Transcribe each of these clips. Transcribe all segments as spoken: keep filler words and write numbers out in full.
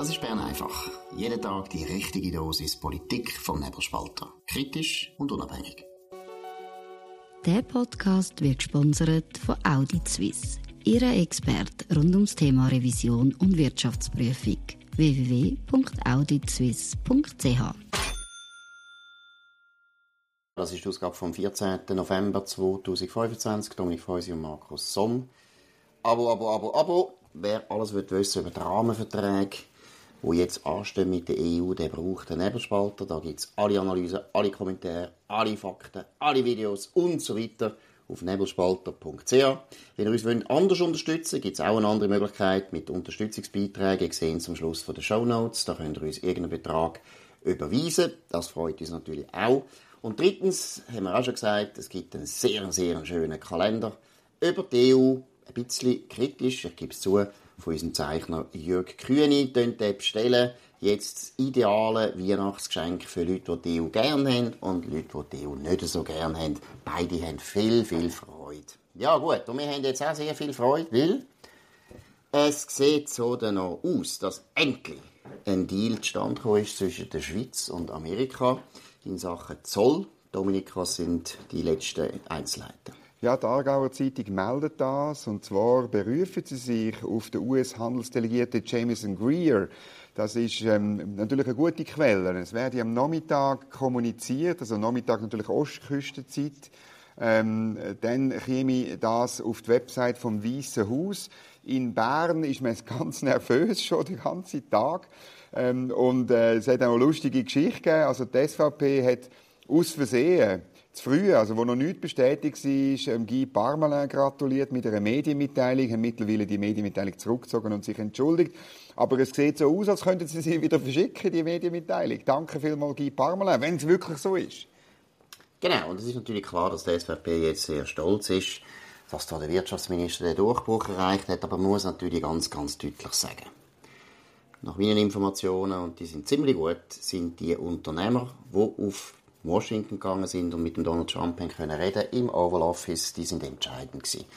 Das ist Bern einfach. Jeden Tag die richtige Dosis Politik vom Nebelspalter. Kritisch und unabhängig. Der Podcast wird gesponsert von Audit Suisse. Ihre Experte rund ums Thema Revision und Wirtschaftsprüfung. w w w punkt audit suisse punkt c h. Das ist die Ausgabe vom vierzehnten November zweitausendfünfundzwanzig. Dominik Feusi und Markus Somm. Abo, Abo, Abo, Abo. Wer alles wissen über die Rahmenverträge, die jetzt anstehen mit der E U, der braucht einen Nebelspalter. Da gibt es alle Analysen, alle Kommentare, alle Fakten, alle Videos und so weiter auf nebelspalter punkt c h. Wenn ihr uns anders unterstützen wollt, gibt es auch eine andere Möglichkeit mit Unterstützungsbeiträgen. Ihr seht es am Schluss der Shownotes. Da könnt ihr uns irgendeinen Betrag überweisen. Das freut uns natürlich auch. Und drittens haben wir auch schon gesagt, es gibt einen sehr, sehr schönen Kalender über die E U. Ein bisschen kritisch, ich gebe es zu, von unserem Zeichner Jörg Krüni, den bestellen. Jetzt das ideale Weihnachtsgeschenk für Leute, die die E U gerne haben und Leute, die die E U nicht so gerne haben. Beide haben viel, viel Freude. Ja gut, und wir haben jetzt auch sehr viel Freude, weil es sieht so dann noch aus, dass endlich ein Deal zustande gekommen ist zwischen der Schweiz und Amerika in Sachen Zoll. Dominik, was sind die letzten Einzelheiten? Ja, die Aargauer Zeitung meldet das, und zwar berufen sie sich auf den U S-Handelsdelegierten Jamieson Greer. Das ist ähm, natürlich eine gute Quelle. Es werde am Nachmittag kommuniziert, also am Nachmittag natürlich Ostküstenzeit. Ähm, dann käme das auf die Website vom Weißen Haus. In Bern ist man ganz nervös schon den ganzen Tag. Ähm, und äh, es hat auch eine lustige Geschichte gegeben. Also die S V P hat aus Versehen zu früh, also wo noch nichts bestätigt war, Guy Parmelin gratuliert mit einer Medienmitteilung, haben mittlerweile die Medienmitteilung zurückgezogen und sich entschuldigt. Aber es sieht so aus, als könnten sie sie wieder verschicken, die Medienmitteilung. Danke vielmals, Guy Parmelin, wenn es wirklich so ist. Genau, und es ist natürlich klar, dass die S V P jetzt sehr stolz ist, dass da der Wirtschaftsminister den Durchbruch erreicht hat, aber man muss natürlich ganz, ganz deutlich sagen, nach meinen Informationen, und die sind ziemlich gut, sind die Unternehmer, die auf Washington gegangen sind und mit dem Donald Trump haben können reden im Oval Office, die sind entscheidend gewesen.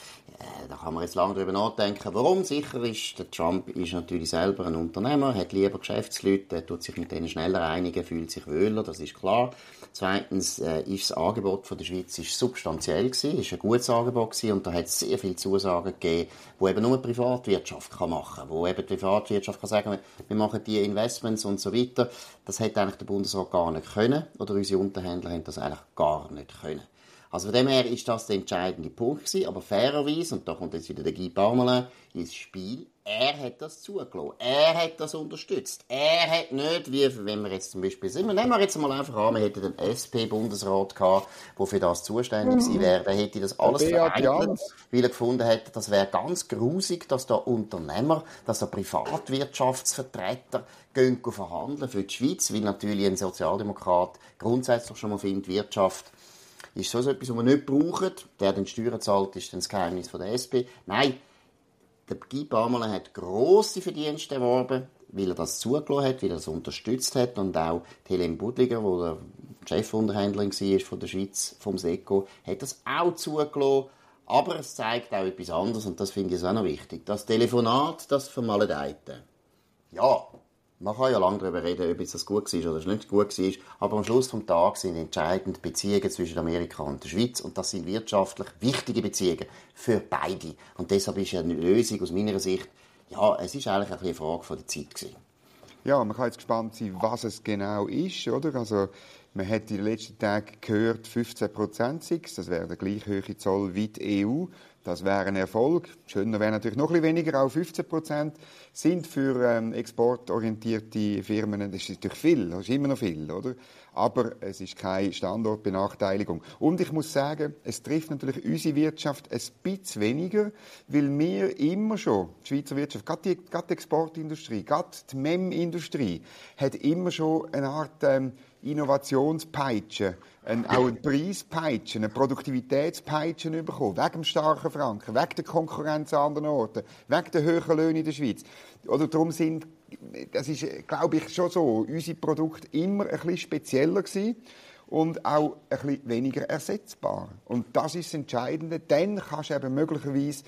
Äh, da kann man jetzt lange darüber nachdenken, warum. Sicher ist, der Trump ist natürlich selber ein Unternehmer, hat lieber Geschäftsleute, er tut sich mit denen schneller einigen, fühlt sich wohler, das ist klar. Zweitens äh, ist das Angebot von der Schweiz ist substanziell gewesen, ist ein gutes Angebot gewesen, und da hat es sehr viele Zusagen gegeben, wo eben nur die Privatwirtschaft kann machen, wo eben die Privatwirtschaft kann sagen, wir machen die Investments und so weiter. Das hätte eigentlich der Bundesrat gar nicht können, oder unsere Unterhändler haben das eigentlich gar nicht können. Also von dem her ist das der entscheidende Punkt gewesen, aber fairerweise, und da kommt jetzt wieder der Guy Parmelin ins Spiel, er hat das zugelassen, er hat das unterstützt, er hat nicht, wie wenn wir jetzt zum Beispiel sind, nehmen wir jetzt mal einfach an, wir hätten einen S P-Bundesrat gehabt, der für das zuständig gewesen wäre, der hätte das alles vereitelt, weil er gefunden hätte, das wäre ganz grusig, dass da Unternehmer, dass da Privatwirtschaftsvertreter gehen verhandeln für die Schweiz, weil natürlich ein Sozialdemokrat grundsätzlich schon mal findet, Wirtschaft ist so etwas, was wir nicht brauchen. Der den Steuern zahlt, ist dann das Geheimnis von der S P. Nein, der Guy Parmelin hat grosse Verdienste erworben, weil er das zugelassen hat, weil er das unterstützt hat, und auch Helene Budliger, die der Chefunterhändlerin war von der Schweiz, vom SECO, hat das auch zugelassen. Aber es zeigt auch etwas anderes, und das finde ich auch noch wichtig. Das Telefonat, das Vermaledeite. Ja, man kann ja lange darüber reden, ob das gut war oder nicht gut war, aber am Schluss des Tages sind entscheidend Beziehungen zwischen Amerika und der Schweiz, und das sind wirtschaftlich wichtige Beziehungen für beide. Und deshalb ist ja eine Lösung aus meiner Sicht, ja, es ist eigentlich eine Frage von der Zeit gewesen. Ja, man kann jetzt gespannt sein, was es genau ist, oder? Also, man hat in den letzten Tagen gehört, fünfzehn Prozent sei es, das wäre der gleich hohe Zoll wie die E U. Das wäre ein Erfolg. Schöner wäre natürlich noch ein bisschen weniger, auch fünfzehn Prozent sind für ähm, exportorientierte Firmen, das ist natürlich viel, das ist immer noch viel, oder? Aber es ist keine Standortbenachteiligung. Und ich muss sagen, es trifft natürlich unsere Wirtschaft ein bisschen weniger, weil wir immer schon, die Schweizer Wirtschaft, gerade die, gerade die Exportindustrie, gerade die M E M-Industrie, hat immer schon eine Art ähm, Innovationspeitsche, ein, auch eine Preispeitsche, eine Produktivitätspeitsche bekommen, wegen dem starken Franken, wegen der Konkurrenz an anderen Orten, wegen der hohen Löhne in der Schweiz. Oder darum sind, das ist, glaube ich, schon so, unsere Produkte immer ein bisschen spezieller gewesen und auch ein bisschen weniger ersetzbar. Und das ist das Entscheidende. Dann kannst du eben möglicherweise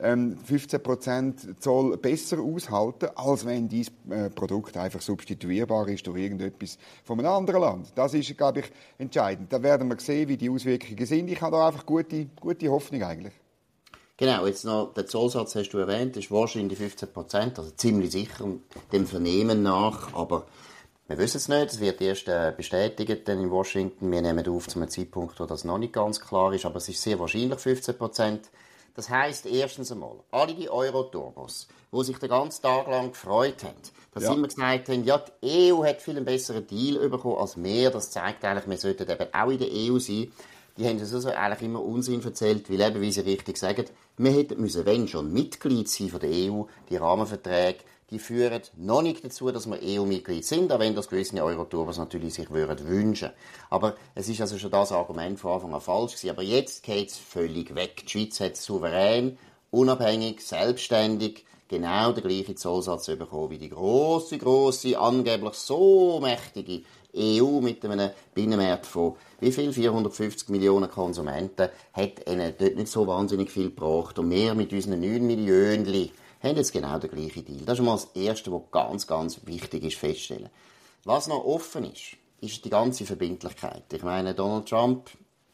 ähm, fünfzehn Prozent Zoll besser aushalten, als wenn dieses äh, Produkt einfach substituierbar ist durch irgendetwas von einem anderen Land. Das ist, glaube ich, entscheidend. Da werden wir sehen, wie die Auswirkungen sind. Ich habe da einfach gute, gute Hoffnung eigentlich. Genau, jetzt noch den Zollsatz hast du erwähnt, das ist wahrscheinlich fünfzehn Prozent, also ziemlich sicher dem Vernehmen nach, aber wir wissen es nicht, es wird erst äh, bestätigt dann in Washington. Wir nehmen auf zu einem Zeitpunkt, wo das noch nicht ganz klar ist, aber es ist sehr wahrscheinlich fünfzehn Prozent. Das heisst erstens einmal, alle die Euro-Turbos, die sich den ganzen Tag lang gefreut haben, dass ja. sie immer gesagt haben, ja, die E U hat viel einen besseren Deal bekommen als wir, das zeigt eigentlich, wir sollten eben auch in der E U sein. Die haben uns also eigentlich immer Unsinn erzählt, weil eben, wie sie richtig sagen, wir hätten müssen, wenn schon, Mitglied sein von der E U, die Rahmenverträge, die führen noch nicht dazu, dass wir E U-Mitglied sind, auch wenn das gewisse Euro-Turbos natürlich sich würden wünschen. Aber es ist also schon das Argument von Anfang an falsch gewesen. Aber jetzt geht es völlig weg. Die Schweiz hat souverän, unabhängig, selbstständig genau den gleichen Zollsatz bekommen wie die grosse, grosse, angeblich so mächtige E U mit einem Binnenmarkt von wie viel? vierhundertfünfzig Millionen Konsumenten hat ihnen dort nicht so wahnsinnig viel gebracht. Und wir mit unseren neun Millionen haben jetzt genau den gleichen Deal. Das ist mal das Erste, was ganz, ganz wichtig ist feststellen. Was noch offen ist, ist die ganze Verbindlichkeit. Ich meine, Donald Trump,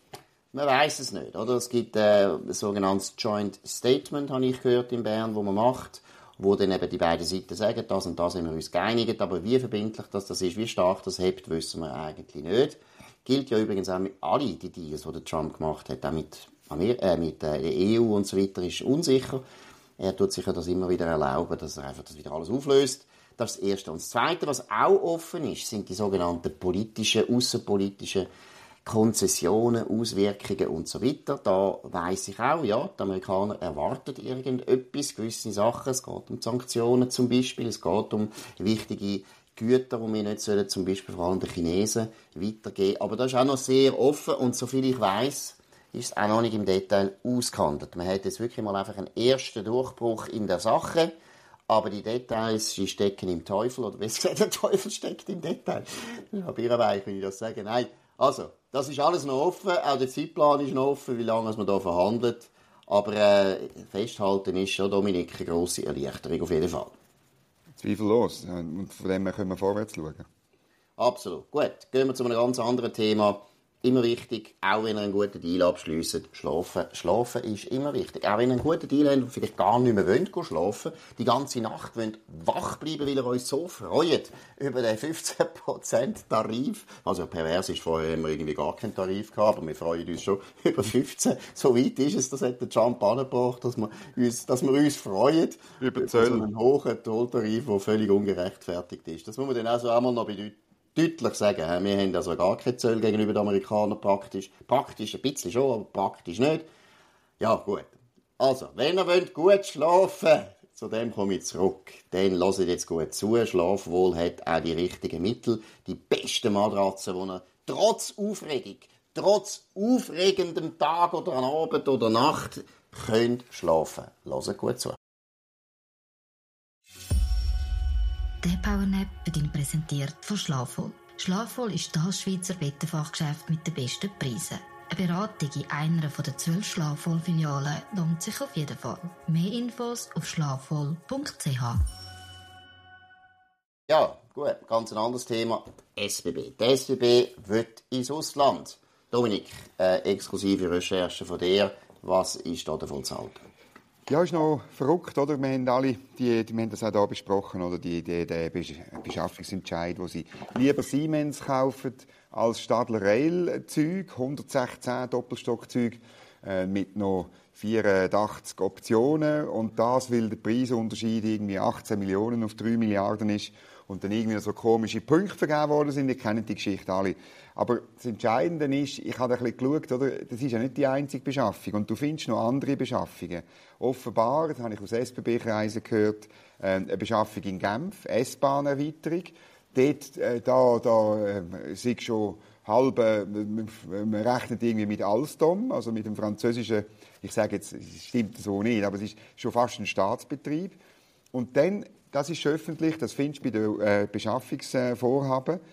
man weiß es nicht, oder? Es gibt äh, ein sogenanntes Joint Statement, habe ich gehört in Bern, wo man macht, wo dann eben die beiden Seiten sagen, das und das haben wir uns geeinigt, aber wie verbindlich das, das ist, wie stark das hebt, wissen wir eigentlich nicht. Gilt ja übrigens auch mit all die Deals, die Trump gemacht hat, auch mit, Amer- äh, mit äh, der E U und so weiter, ist unsicher. Er tut sich ja das immer wieder erlauben, dass er einfach das wieder alles auflöst. Das ist das Erste. Und das Zweite, was auch offen ist, sind die sogenannten politischen, aussenpolitischen Konzessionen, Auswirkungen und so weiter. Da weiss ich auch, ja, die Amerikaner erwarten irgendetwas, gewisse Sachen. Es geht um Sanktionen zum Beispiel, es geht um wichtige Güter, die wir nicht sollen, zum Beispiel vor allem den Chinesen weitergeben. Aber das ist auch noch sehr offen und soviel ich weiss, ist es auch noch nicht im Detail ausgehandelt. Man hat jetzt wirklich mal einfach einen ersten Durchbruch in der Sache, aber die Details, die stecken im Teufel, oder besser gesagt, der Teufel steckt im Detail. Ja, Bierweich, wenn ich das sage. Nein, also, das ist alles noch offen, auch der Zeitplan ist noch offen, wie lange man da verhandelt. Aber äh, festhalten ist schon, Dominik, eine grosse Erleichterung auf jeden Fall. Zweifellos. Und von dem her können wir vorwärts schauen. Absolut. Gut, gehen wir zu einem ganz anderen Thema. Immer wichtig, auch wenn ihr einen guten Deal abschließt, schlafen. Schlafen ist immer wichtig. Auch wenn ihr einen guten Deal habt und vielleicht gar nicht mehr wollt, schlafen, die ganze Nacht wollt wach bleiben, weil ihr euch so freut über den fünfzehn Prozent Tarif. Also pervers ist, vorher haben wir irgendwie gar keinen Tarif gehabt, aber wir freuen uns schon über fünfzehn. So weit ist es, das hat der Trump angebracht, dass wir uns, dass wir uns freuen über, über so einen hohen Zolltarif, der völlig ungerechtfertigt ist. Das muss man dann also einmal noch bedeuten. Deutlich sagen, wir haben also gar keine Zölle gegenüber den Amerikanern praktisch. Praktisch ein bisschen schon, aber praktisch nicht. Ja, gut. Also, wenn ihr wollt gut schlafen, zu dem komme ich zurück. Dann hört jetzt gut zu. Schlafwohl hat auch die richtigen Mittel, die besten Matratzen, die ihr trotz Aufregung, trotz aufregendem Tag oder Abend oder Nacht könnt schlafen. Hört gut zu. Der Powernap wird Ihnen präsentiert von Schlafwohl. Schlafwohl ist das Schweizer Bettenfachgeschäft mit den besten Preisen. Eine Beratung in einer der zwölf Schlafwohl-Filialen lohnt sich auf jeden Fall. Mehr Infos auf schlafwohl punkt c h. Ja, gut, ganz ein anderes Thema. S B B. Die S B B will ins Ausland. Dominik, äh, exklusive Recherche von dir. Was ist da davon zu halten? Ja, ist noch verrückt, oder? Wir haben alle, die, die, wir haben das auch hier besprochen, oder? Die, die, der Beschaffungsentscheid, wo sie lieber Siemens kaufen als Stadler Rail-Züg, hundertsechzehn Doppelstockzüge äh, mit noch vierundachtzig Optionen, und das, weil der Preisunterschied irgendwie achtzehn Millionen auf drei Milliarden ist und dann irgendwie so komische Punkte vergeben worden sind. Ihr kennt die Geschichte alle. Aber das Entscheidende ist, ich habe ein bisschen geschaut, oder? Das ist ja nicht die einzige Beschaffung. Und du findest noch andere Beschaffungen. Offenbar, das habe ich aus S B B-Kreisen gehört, eine Beschaffung in Genf, S-Bahn-Erweiterung. Dort, äh, da, da äh, sind schon halb, äh, man rechnet irgendwie mit Alstom, also mit dem französischen, ich sage jetzt, es stimmt so nicht, aber es ist schon fast ein Staatsbetrieb. Und dann, das ist öffentlich, das findest du bei den äh, Beschaffungsvorhaben,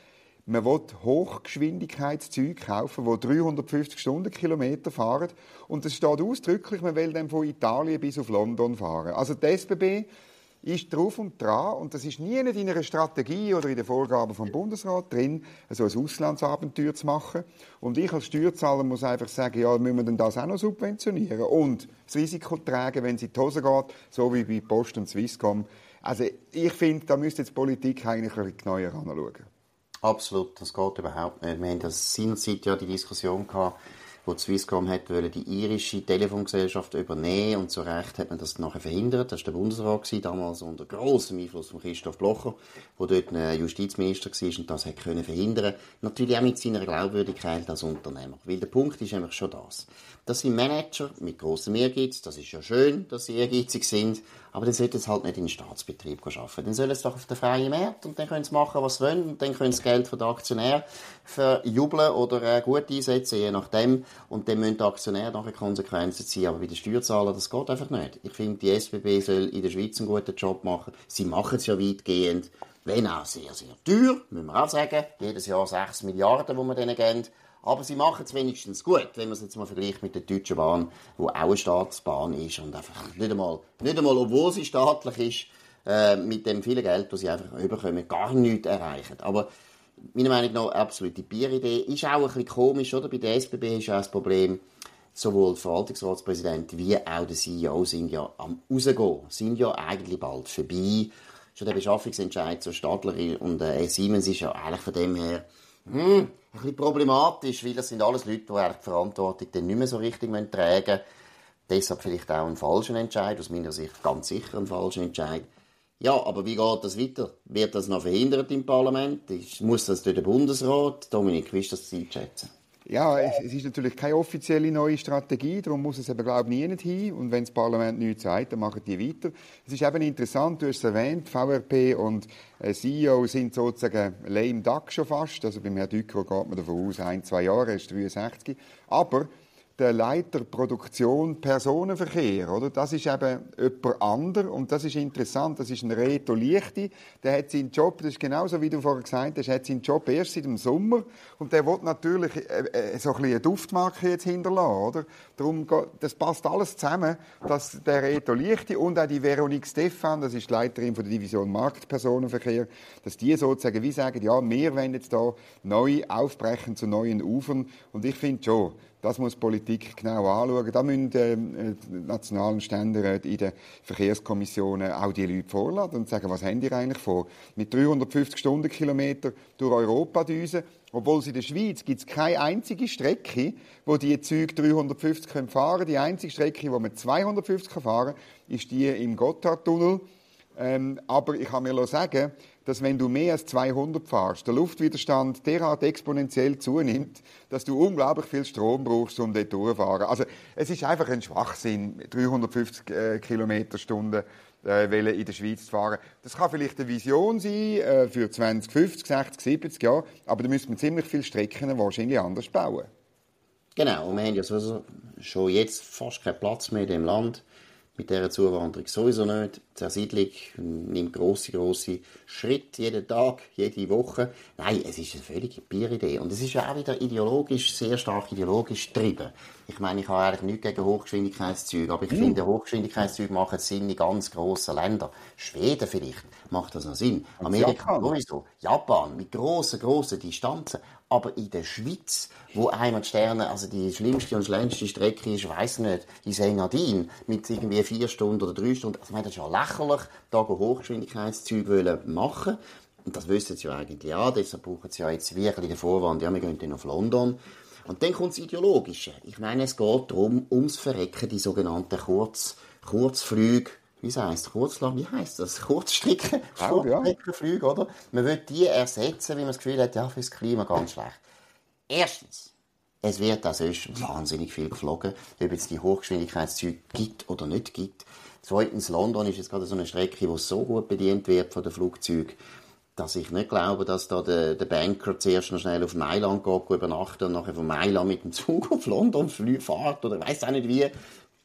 Man will Hochgeschwindigkeitszüge kaufen, die dreihundertfünfzig Stundenkilometer fahren. Und es steht ausdrücklich, man will dann von Italien bis auf London fahren. Also die S B B ist drauf und dran, und das ist nie in einer Strategie oder in den Vorgaben vom Bundesrat drin, so ein Auslandsabenteuer zu machen. Und ich als Steuerzahler muss einfach sagen, ja, müssen wir denn das auch noch subventionieren und das Risiko tragen, wenn es in die Hose geht, so wie bei Post und Swisscom. Also ich finde, da müsste jetzt die Politik eigentlich ein bisschen genauer anschauen. Absolut, das geht überhaupt nicht. Wir haben das seinerzeit ja die Diskussion gehabt, wo die Swisscom hat wollte die irische Telefongesellschaft übernehmen, und zu Recht hat man das nachher verhindert. Das war der Bundesrat gewesen, damals unter grossem Einfluss von Christoph Blocher, der dort ein Justizminister war und das hat können verhindern. Natürlich auch mit seiner Glaubwürdigkeit als Unternehmer. Weil der Punkt ist nämlich schon das. Das sind Manager mit grossem Ehrgeiz. Das ist ja schön, dass sie ehrgeizig sind, aber dann sollten sie halt nicht in den Staatsbetrieb arbeiten. Dann sollen sie doch auf den freien Markt, und dann können sie machen, was sie wollen, und dann können sie das Geld von den Aktionären verjubeln oder gut einsetzen, je nachdem. Und dann müssen die Aktionäre nachher Konsequenzen ziehen. Aber bei den Steuerzahlern, das geht einfach nicht. Ich finde, die S B B soll in der Schweiz einen guten Job machen. Sie machen es ja weitgehend, wenn auch sehr, sehr teuer, müssen wir auch sagen. Jedes Jahr sechs Milliarden, die wir denen geben. Aber sie machen es wenigstens gut, wenn man es jetzt mal vergleicht mit der Deutschen Bahn, die auch eine Staatsbahn ist und einfach nicht einmal, nicht einmal obwohl sie staatlich ist, äh, mit dem vielen Geld, das sie einfach überkommen, gar nichts erreichen. Aber meiner Meinung nach absolute Bieridee. Ist auch ein bisschen komisch, oder? Bei der S B B ist auch das Problem, sowohl der Verwaltungsratspräsident wie auch der C E O sind ja am Rausgehen, sind ja eigentlich bald vorbei. Schon der Beschaffungsentscheid zur Stadler und äh, Siemens ist ja eigentlich von dem her hm, ein bisschen problematisch, weil das sind alles Leute, die eigentlich die Verantwortung dann nicht mehr so richtig tragen müssen. Deshalb vielleicht auch ein falscher Entscheid, aus meiner Sicht ganz sicher ein falscher Entscheid. Ja, aber wie geht das weiter? Wird das noch verhindert im Parlament? Muss das durch den Bundesrat? Dominik, wie ist das zu einschätzen? Ja, es, es ist natürlich keine offizielle neue Strategie, darum muss es eben, glaube ich, nie nicht hin. Und wenn das Parlament nichts sagt, dann machen die weiter. Es ist eben interessant, du hast es erwähnt, V R P und äh, C E O sind sozusagen lame duck schon fast. Also beim Herrn Ducro geht man davon aus, ein, zwei Jahre, er ist dreiundsechzig. Aber der Leiter Produktion Personenverkehr, oder? Das ist eben jemand anderes, und das ist interessant. Das ist ein Reto Lichti, der hat seinen Job, das ist genauso wie du vorher gesagt hast, hat seinen Job erst seit dem Sommer, und der will natürlich äh, äh, so ein bisschen eine Duftmarke jetzt hinterlassen, oder? Darum, das passt alles zusammen, dass der Reto Lichti und auch die Veronique Stephan, das ist die Leiterin von der Division Marktpersonenverkehr, dass die sozusagen wie sagen, ja, wir wollen jetzt da neu aufbrechen zu neuen Ufern, und ich finde schon, das muss die Politik genau anschauen. Da müssen äh, die nationalen Ständeräte in den Verkehrskommissionen auch die Leute vorladen und sagen, was haben die eigentlich vor? Mit dreihundertfünfzig Stundenkilometer durch Europa düsen. Obwohl es in der Schweiz gibt es keine einzige Strecke, wo die Züge dreihundertfünfzig fahren können. Die einzige Strecke, wo man zweihundertfünfzig fahren kann, ist die im Gotthardtunnel. Ähm, aber ich kann mir sagen, dass wenn du mehr als zweihundert fährst, der Luftwiderstand derart exponentiell zunimmt, dass du unglaublich viel Strom brauchst, um dort durchzufahren. Also es ist einfach ein Schwachsinn, dreihundertfünfzig äh, Kilometer Stunde äh, in der Schweiz zu fahren. Das kann vielleicht eine Vision sein äh, für zwanzig fünfzig, sechzig, siebzig Jahre, aber da müsste man ziemlich viele Strecken wahrscheinlich anders bauen. Genau, und wir haben ja sowieso schon jetzt fast keinen Platz mehr in dem Land. Mit dieser Zuwanderung sowieso nicht. Die Zersiedlung nimmt grosse, grosse Schritte jeden Tag, jede Woche. Nein, es ist eine völlige Bieridee. Und es ist ja auch wieder ideologisch, sehr stark ideologisch getrieben. Ich meine, ich habe eigentlich nichts gegen Hochgeschwindigkeitszüge, aber ich mm. finde, Hochgeschwindigkeitszüge machen Sinn in ganz grossen Ländern. Schweden vielleicht macht das noch Sinn. Und Amerika sowieso. Japan mit grossen, grossen Distanzen. Aber in der Schweiz, wo einmal die Sterne, also die schlimmste und schnellste Strecke ist, weiss nicht, in Engadin, mit irgendwie vier Stunden oder drei Stunden, also ich meine, das ist ja lächerlich, da Hochgeschwindigkeitszüge machen. Und das wissen sie ja eigentlich auch, deshalb brauchen sie ja jetzt wirklich den Vorwand, ja, wir gehen dann auf London. Und dann kommt das Ideologische. Ich meine, es geht darum, ums Verrecken, die sogenannten Kurz, Kurzflüge, wie heisst Kurzlang, wie heisst das? Kurzstrecken, Kurzstreckenflüge, oder? Man will die ersetzen, wie man das Gefühl hat, ja, fürs Klima ganz schlecht. Erstens, es wird auch sonst wahnsinnig viel geflogen, ob es die Hochgeschwindigkeitszüge gibt oder nicht gibt. Zweitens, London ist jetzt gerade so eine Strecke, die so gut bedient wird von den Flugzeugen, dass ich nicht glaube, dass da der, der Banker zuerst noch schnell auf Mailand geht, übernachten und nachher von Mailand mit dem Zug auf London fährt oder weiss auch nicht wie,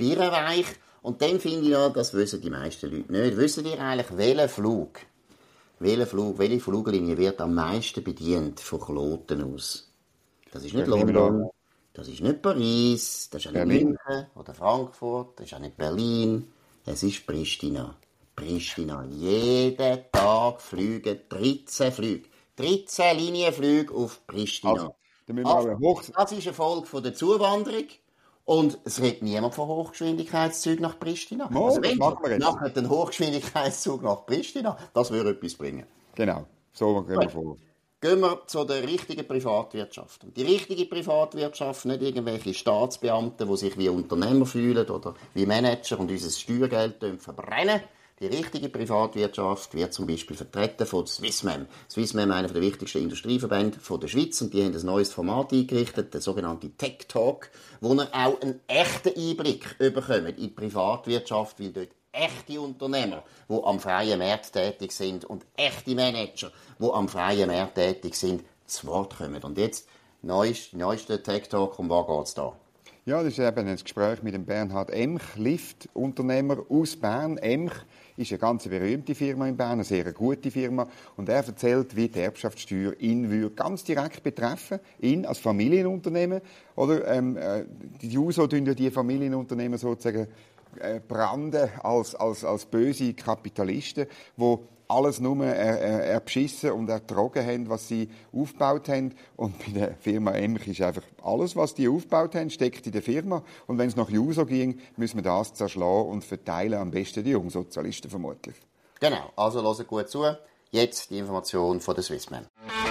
birrenweich. Und dann finde ich ja, das wissen die meisten Leute nicht. Wissen ihr eigentlich, welcher Flug welcher Flug, welche Fluglinie wird am meisten bedient von Kloten aus? Das ist nicht London, das ist nicht Paris, das ist auch nicht Berlin. München oder Frankfurt, das ist auch nicht Berlin, es ist Pristina. Pristina. Jeden Tag fliegen dreizehn Flüge. dreizehn Linienflüge auf Pristina. Also, da müssen wir Also, auch hoch... das ist eine Folge von der Zuwanderung. Und es redet niemand von Hochgeschwindigkeitszügen nach Pristina. Mo, also das wenn machen wir jetzt. machen einen Hochgeschwindigkeitszug nach Pristina, das würde etwas bringen. Genau, so gehen wir vor. Gehen wir zu der richtigen Privatwirtschaft. Und die richtige Privatwirtschaft, nicht irgendwelche Staatsbeamten, die sich wie Unternehmer fühlen oder wie Manager und unser Steuergeld verbrennen. Die richtige Privatwirtschaft wird zum Beispiel vertreten von Swissmem. Swissmem, einer der wichtigsten Industrieverbände der Schweiz, und die haben ein neues Format eingerichtet, der sogenannte Tech Talk, wo ihr auch einen echten Einblick bekommt in die Privatwirtschaft, weil dort echte Unternehmer, die am freien Markt tätig sind, und echte Manager, die am freien Markt tätig sind, zu Wort kommen. Und jetzt, neueste, neueste Tech Talk, um was geht es da? Ja, das ist eben ein Gespräch mit dem Bernhard Emch, Lift-Unternehmer aus Bern. Emch ist eine ganz berühmte Firma in Bern, eine sehr gute Firma. Und er erzählt, wie die Erbschaftssteuer ihn würde ganz direkt betreffen, ihn als Familienunternehmen. Oder, ähm, die Juso tun ja die Familienunternehmen sozusagen äh, branden als, als, als böse Kapitalisten, die alles nur er, er, erbschissen und ertrogen haben, was sie aufgebaut haben. Und bei der Firma Emch ist einfach alles, was die aufgebaut haben, steckt in der Firma. Und wenn es nach Juso ging, müssen wir das zerschlagen und verteilen, am besten die Jungsozialisten vermutlich. Genau, also hört gut zu. Jetzt die Information von der Swissmem.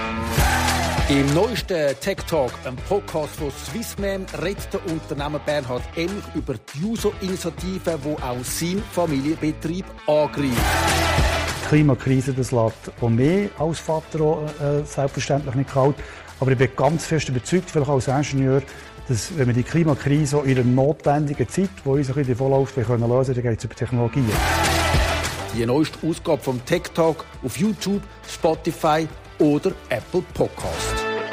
Im neuesten Tech Talk, einem Podcast von Swissmem, redet der Unternehmer Bernhard Emch über die Juso-Initiative, die auch seinen Familienbetrieb angreift. Die Klimakrise, das lässt auch mehr als Vater auch, äh, selbstverständlich nicht kalt. Aber ich bin ganz fest überzeugt, vielleicht als Ingenieur, dass wenn wir die Klimakrise in einer notwendigen Zeit, die uns ein bisschen davonläuft, lösen können, dann geht es über Technologien. Die neueste Ausgabe vom Tech Talk auf YouTube, Spotify oder Apple Podcast.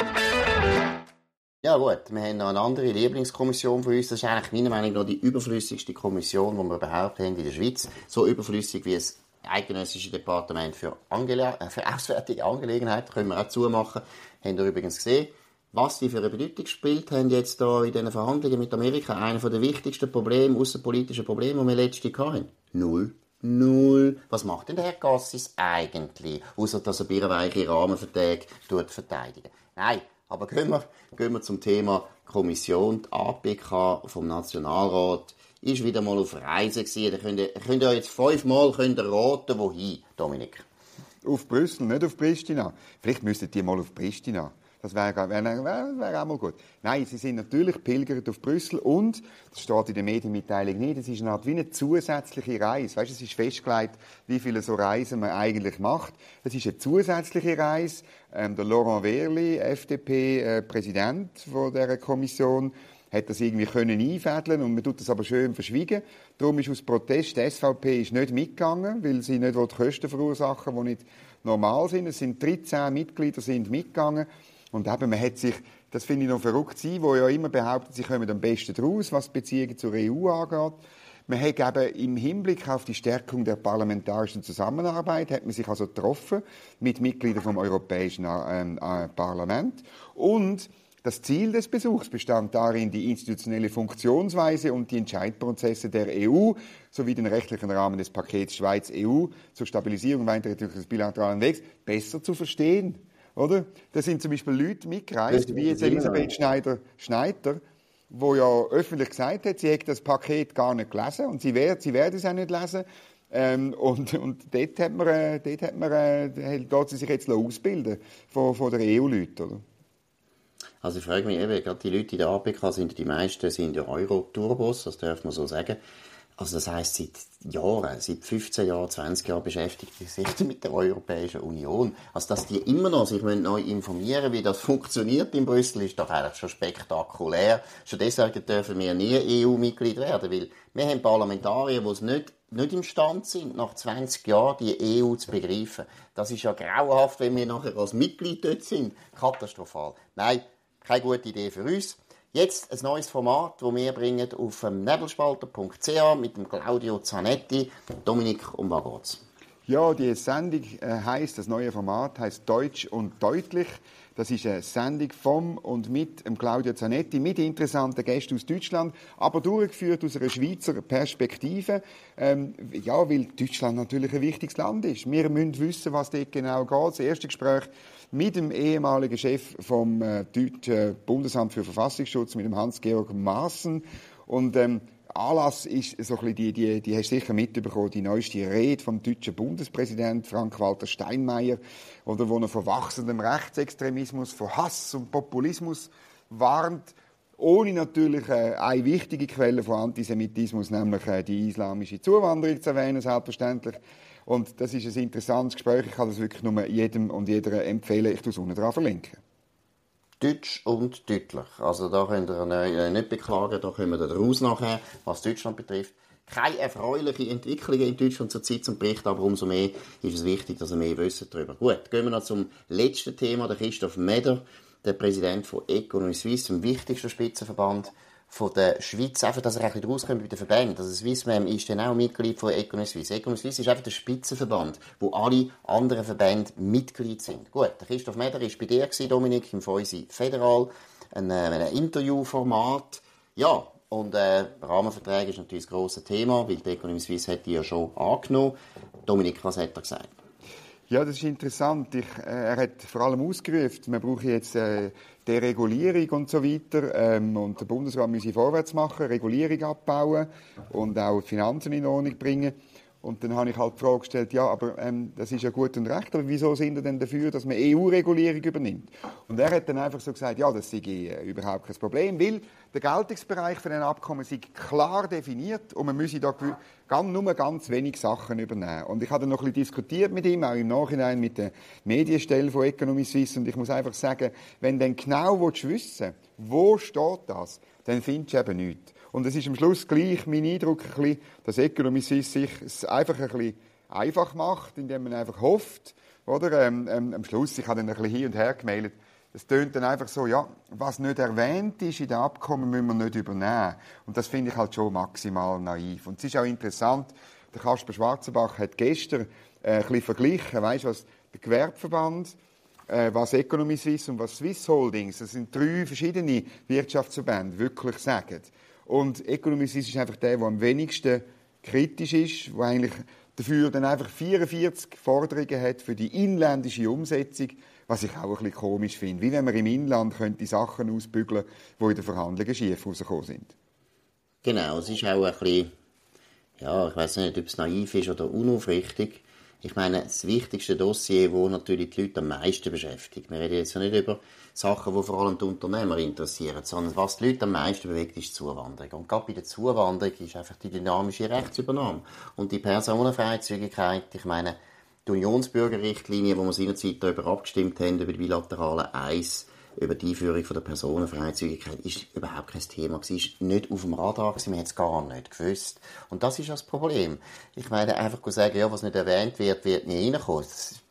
Ja gut, wir haben noch eine andere Lieblingskommission von uns. Das ist eigentlich meiner Meinung nach die überflüssigste Kommission, die wir überhaupt haben in der Schweiz. So überflüssig wie es Eidgenössische Departement für, Angele- äh, für Auswärtige Angelegenheiten, können wir auch zumachen. Habt ihr übrigens gesehen, was die für eine Bedeutung gespielt haben jetzt da in diesen Verhandlungen mit Amerika. Einer der wichtigsten Probleme, außenpolitischen Probleme, die wir letztens hatten. Null. Null. Was macht denn der Herr Gassis eigentlich? Außer dass er birrenweiche Rahmenverträge verteidigen. Nein, aber gehen wir, gehen wir zum Thema Kommission. Die A P K vom Nationalrat ist wieder mal auf Reise gewesen. Da könnt ihr, könnt ihr jetzt fünfmal könnt ihr raten, wohin, Dominik? Auf Brüssel, nicht auf Pristina. Vielleicht müsstet ihr mal auf Pristina. Das wäre wär, wär, wär auch mal gut. Nein, sie sind natürlich pilgert auf Brüssel und, das steht in der Medienmitteilung nicht, das ist eine Art wie eine zusätzliche Reise. Weißt, es ist festgelegt, wie viele so Reisen man eigentlich macht. Es ist eine zusätzliche Reise. Ähm, der Laurent Wehrli, F D P-Präsident äh, von dieser Kommission, hat das irgendwie können einfädeln und man tut das aber schön verschwiegen. Darum ist aus Protest, die S V P ist nicht mitgegangen, weil sie nicht die Kosten verursachen, die nicht normal sind. Es sind dreizehn Mitglieder sind mitgegangen. Und eben, man hat sich, das finde ich noch verrückt sein, wo ja immer behauptet, sie kommen am besten draus, was die Beziehungen zur E U angeht. Man hat eben im Hinblick auf die Stärkung der parlamentarischen Zusammenarbeit, hat man sich also getroffen mit Mitgliedern vom Europäischen ähm, äh, Parlament. Und das Ziel des Besuchs bestand darin, die institutionelle Funktionsweise und die Entscheidprozesse der E U sowie den rechtlichen Rahmen des Pakets Schweiz-E U zur Stabilisierung und Weiterentwicklung des bilateralen Wegs besser zu verstehen. Oder? Da sind zum Beispiel Leute mitgereist, wie jetzt Elisabeth Schneider-Schneider, die ja öffentlich gesagt hat, sie hätte das Paket gar nicht gelesen und sie werde, sie werde es auch nicht lesen. Ähm, und, und dort hat man, äh, dort hat man, äh, dort sie sich jetzt ausbilden von, von den E U-Leuten, oder? Also ich frage mich eben, gerade die Leute in der A P K sind, die meisten sind ja Euro-Turbos, das darf man so sagen. Also das heisst, seit Jahren, seit fünfzehn Jahren, zwanzig Jahren beschäftigt die sich mit der Europäischen Union. Also dass die immer noch sich neu informieren, wie das funktioniert in Brüssel, ist doch eigentlich schon spektakulär. Schon deshalb dürfen wir nie E U-Mitglied werden, weil wir haben Parlamentarier, die es nicht, nicht imstande sind, nach zwanzig Jahren die E U zu begreifen. Das ist ja grauenhaft, wenn wir nachher als Mitglied dort sind. Katastrophal. Nein, keine gute Idee für uns. Jetzt ein neues Format, das wir bringen auf nebelspalter punkt c h mit dem Claudio Zanetti. Dominik, um was geht's? Ja, die Sendung äh, heisst, das neue Format heisst «Deutsch und deutlich». Das ist eine Sendung vom und mit dem Claudio Zanetti, mit interessanten Gästen aus Deutschland, aber durchgeführt aus einer Schweizer Perspektive. Ähm, ja, weil Deutschland natürlich ein wichtiges Land ist. Wir müssen wissen, was dort genau geht. Das erste Gespräch mit dem ehemaligen Chef vom äh, deutschen Bundesamt für Verfassungsschutz, mit dem Hans-Georg Maaßen. Und ähm, Anlass ist so ein bisschen die, die, die hast du sicher mitbekommen, die neueste Rede vom deutschen Bundespräsidenten Frank-Walter Steinmeier, oder wo er vor wachsendem Rechtsextremismus, vor Hass und Populismus warnt, ohne natürlich äh, eine wichtige Quelle von Antisemitismus, nämlich äh, die islamische Zuwanderung zu erwähnen, selbstverständlich. Und das ist ein interessantes Gespräch. Ich kann das wirklich nur jedem und jeder empfehlen. Ich tue es unten dran verlinken. Deutsch und deutlich. Also da könnt ihr äh, nicht beklagen, da kommen wir raus nachher, was Deutschland betrifft. Keine erfreulichen Entwicklungen in Deutschland zur Zeit zum Bericht, aber umso mehr ist es wichtig, dass ihr mehr wisst darüber. Gut, gehen wir noch zum letzten Thema, der Christoph Meder, der Präsident von Economy Suisse, dem wichtigsten Spitzenverband von der Schweiz, einfach, dass er ein bisschen rauskommt bei den Verbänden. Also Swissmem ist dann auch Mitglied von Economy Suisse. Economy Suisse ist einfach der Spitzenverband, wo alle anderen Verbände Mitglied sind. Gut, der Christoph Meder war bei dir, Dominik, im Feusi Federal, ein, äh, ein Interviewformat. Ja, und äh, Rahmenverträge ist natürlich das grosse Thema, weil die Economy Suisse hat die ja schon angenommen. Dominik, was hat er gesagt? Ja, das ist interessant. Ich, äh, er hat vor allem ausgerufen, wir brauchen jetzt äh, Deregulierung und so weiter. Ähm, und der Bundesrat müsse vorwärts machen, Regulierung abbauen und auch die Finanzen in Ordnung bringen. Und dann habe ich halt die Frage gestellt, ja, aber ähm, das ist ja gut und recht, aber wieso sind ihr denn dafür, dass man E U-Regulierung übernimmt? Und er hat dann einfach so gesagt, ja, das sei äh, überhaupt kein Problem, weil der Geltungsbereich von den Abkommen sei klar definiert und man müsse da ganz, nur ganz wenig Sachen übernehmen. Und ich habe dann noch ein bisschen diskutiert mit ihm, auch im Nachhinein mit der Medienstelle von Economy Suisse, und ich muss einfach sagen, wenn du dann genau wissen willst, wo steht das, dann findest du eben nichts. Und es ist am Schluss gleich mein Eindruck, ein bisschen, dass Economy Suisse sich es einfach ein bisschen einfach macht, indem man einfach hofft, oder? Ähm, ähm, am Schluss, ich habe dann ein bisschen hin und her gemeldet, es tönt dann einfach so, ja, was nicht erwähnt ist in den Abkommen, müssen wir nicht übernehmen. Und das finde ich halt schon maximal naiv. Und es ist auch interessant, der Kasper Schwarzenbach hat gestern äh, ein bisschen verglichen, weißt du, was der Gewerbeverband, äh, was Economy Suisse und was Swiss Holdings, das sind drei verschiedene Wirtschaftsverbände, wirklich sagen. Und Economy Suisse ist einfach der, der am wenigsten kritisch ist, der eigentlich dafür dann einfach vierundvierzig Forderungen hat für die inländische Umsetzung, was ich auch ein bisschen komisch finde. Wie wenn man im Inland könnte Sachen ausbügeln, die in den Verhandlungen schief rausgekommen sind. Genau, es ist auch ein bisschen, ja, ich weiss nicht, ob es naiv ist oder unaufrichtig. Ich meine, das wichtigste Dossier, das natürlich die Leute am meisten beschäftigt. Wir reden jetzt ja nicht über Sachen, die vor allem die Unternehmer interessieren, sondern was die Leute am meisten bewegt, ist die Zuwanderung. Und gerade bei der Zuwanderung ist einfach die dynamische Rechtsübernahme. Und die Personenfreizügigkeit, ich meine, die Unionsbürgerrichtlinie, wo wir seinerzeit darüber abgestimmt haben, über die bilaterale eins, über die Einführung von der Personenfreizügigkeit, ist überhaupt kein Thema. Es ist nicht auf dem Radar, man hat es gar nicht gewusst. Und das ist das Problem. Ich meine, einfach zu sagen, ja, was nicht erwähnt wird, wird nie reinkommen.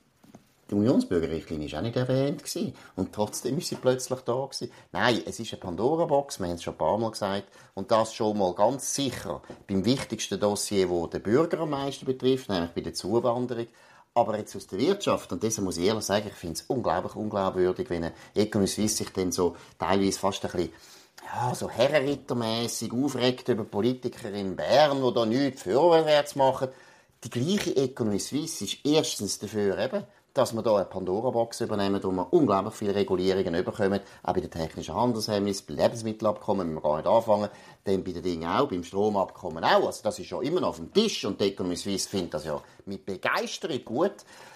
Die Unionsbürgerrichtlinie war auch nicht erwähnt gewesen. Und trotzdem ist sie plötzlich da gewesen. Nein, es ist eine Pandora-Box, wir haben es schon ein paar Mal gesagt. Und das schon mal ganz sicher beim wichtigsten Dossier, das den Bürger am meisten betrifft, nämlich bei der Zuwanderung. Aber jetzt aus der Wirtschaft, und deshalb muss ich ehrlich sagen, ich finde es unglaublich unglaubwürdig, wenn eine Economy Suisse sich dann so teilweise fast ein bisschen, ja, so herrenrittermässig aufregt über Politiker in Bern, die da nichts vorwärts machen. Die gleiche Economy Suisse ist erstens dafür eben, dass wir hier eine Pandora-Box übernehmen, wo wir unglaublich viele Regulierungen bekommen, auch bei den technischen Handelshemmnissen, bei Lebensmittelabkommen, müssen wir gar nicht anfangen, dann bei den Dingen auch, beim Stromabkommen auch. Also das ist ja immer noch auf dem Tisch und die Economy Suisse findet das ja mit Begeisterung gut.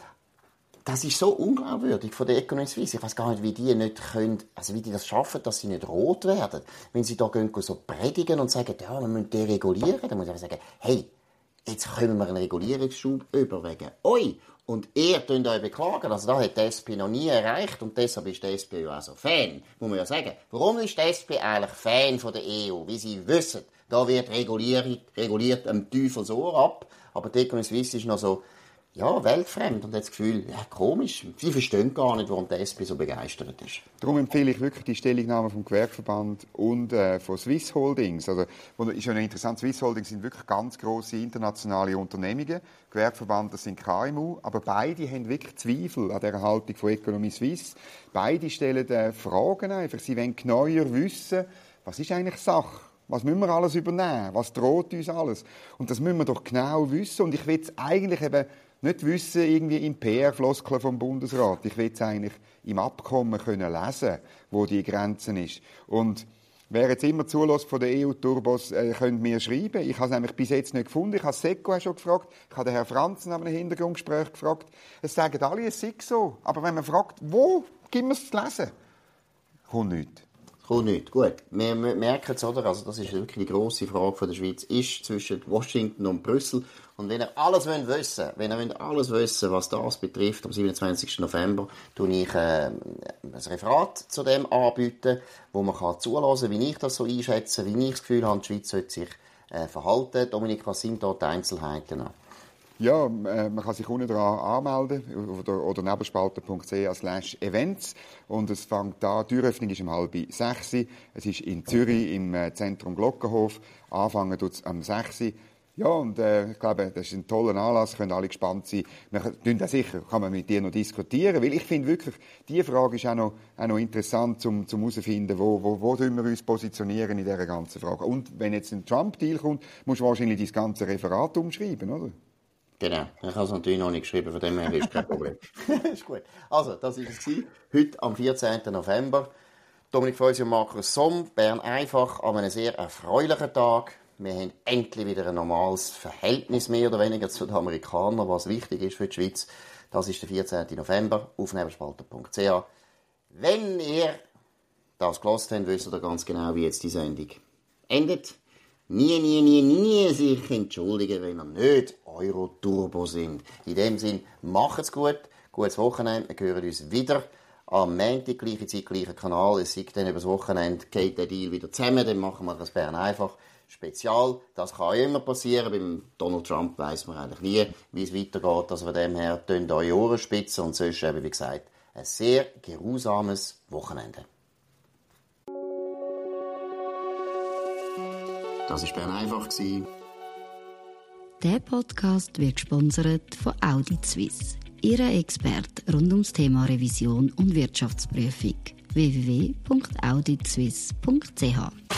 Das ist so unglaubwürdig von der Economy Suisse. Ich weiß gar nicht, wie die nicht können, also wie die das schaffen, dass sie nicht rot werden. Wenn sie da gehen, so predigen und sagen, ja, wir müssen deregulieren, dann muss ich sagen, hey, jetzt kommen wir einen Regulierungsschub über wegen euch. Und ihr könnt euch beklagen. Also da hat die S P noch nie erreicht. Und deshalb ist die S P ja auch so Fan. Muss man ja sagen. Warum ist die S P eigentlich Fan von der E U? Wie sie wissen, da wird reguliert, reguliert am Teufelsohr ab. Aber die Economy Suisse ist noch so, ja, weltfremd und hat das Gefühl, ja, komisch, sie verstehen gar nicht, warum der S P so begeistert ist. Darum empfehle ich wirklich die Stellungnahme vom Gewerkverband und äh, von Swiss Holdings. Also, ist ja interessant, Swiss Holdings sind wirklich ganz grosse internationale Unternehmungen. Gewerkverband, das sind K M U, aber beide haben wirklich Zweifel an dieser Haltung von Economy Suisse. Beide stellen äh, Fragen einfach. Sie wollen genauer wissen, was ist eigentlich Sache? Was müssen wir alles übernehmen? Was droht uns alles? Und das müssen wir doch genau wissen. Und ich will es eigentlich eben nicht wissen, irgendwie im P R-Floskeln vom Bundesrat. Ich will es eigentlich im Abkommen können lesen, wo die Grenze ist. Und wer jetzt immer zulässt von den E U-Turbos, äh, könnt mir schreiben. Ich habe es nämlich bis jetzt nicht gefunden. Ich habe Seko schon gefragt. Ich habe den Herrn Franzen an einem Hintergrundgespräch gefragt. Es sagen alle, es sei so. Aber wenn man fragt, wo gibt man es zu lesen? Kommt nichts. Kommt nicht. Gut, wir merken es, oder? Also das ist wirklich die grosse Frage von der Schweiz, ist zwischen Washington und Brüssel. Und wenn ihr alles wissen wollt, wenn ihr alles wissen, was das betrifft, am siebenundzwanzigsten November, tue ich äh, ein Referat zu dem anbieten, wo man kann zuhören kann, wie ich das so einschätze, wie ich das Gefühl habe, die Schweiz sollte sich äh, verhalten. Dominik, was sind da die Einzelheiten an? Ja, äh, man kann sich unten dran anmelden oder, oder nebelspalter punkt c h slash events und es fängt an, die Türöffnung ist um halb sechs. Es ist in Zürich im äh, Zentrum Glockenhof. Anfangen tut es am sechs. Ja, und äh, ich glaube, das ist ein toller Anlass, können alle gespannt sein. Wir können auch sicher, kann man mit dir noch diskutieren, weil ich finde wirklich, diese Frage ist auch noch, auch noch interessant, um zum herauszufinden, wo, wo, wo wir uns positionieren in dieser ganzen Frage. Und wenn jetzt ein Trump-Deal kommt, musst du wahrscheinlich das ganze Referat umschreiben, oder? Genau, ich habe es natürlich noch nicht geschrieben, von dem her ist kein Problem. Ist gut. Also, das war es. Heute am vierzehnten November. Dominik Feusi und Markus Somm, Bern einfach, an einem sehr erfreulichen Tag. Wir haben endlich wieder ein normales Verhältnis, mehr oder weniger, zu den Amerikanern, was wichtig ist für die Schweiz. Das ist der vierzehnten November, auf nebelspalter punkt c h. Wenn ihr das gehört habt, wisst ihr ganz genau, wie jetzt die Sendung endet. Nie, nie, nie, nie sich entschuldigen, wenn ihr nicht Euro-Turbo sind. In dem Sinn, macht's gut, gutes Wochenende, wir hören uns wieder am Montag, gleiche Zeit, gleicher Kanal. Es sei dann über das Wochenende, geht der Deal wieder zusammen, dann machen wir das Bern einfach Spezial. Das kann immer passieren, beim Donald Trump weiss man eigentlich nie, wie es weitergeht, also von dem her, tönt eure Ohren spitzen und sonst eben, wie gesagt, ein sehr geruhsames Wochenende. Das war Bern einfach. Der Podcast wird gesponsert von Audit Suisse, Ihre Experte rund ums Thema Revision und Wirtschaftsprüfung. w w w punkt audit suisse punkt c h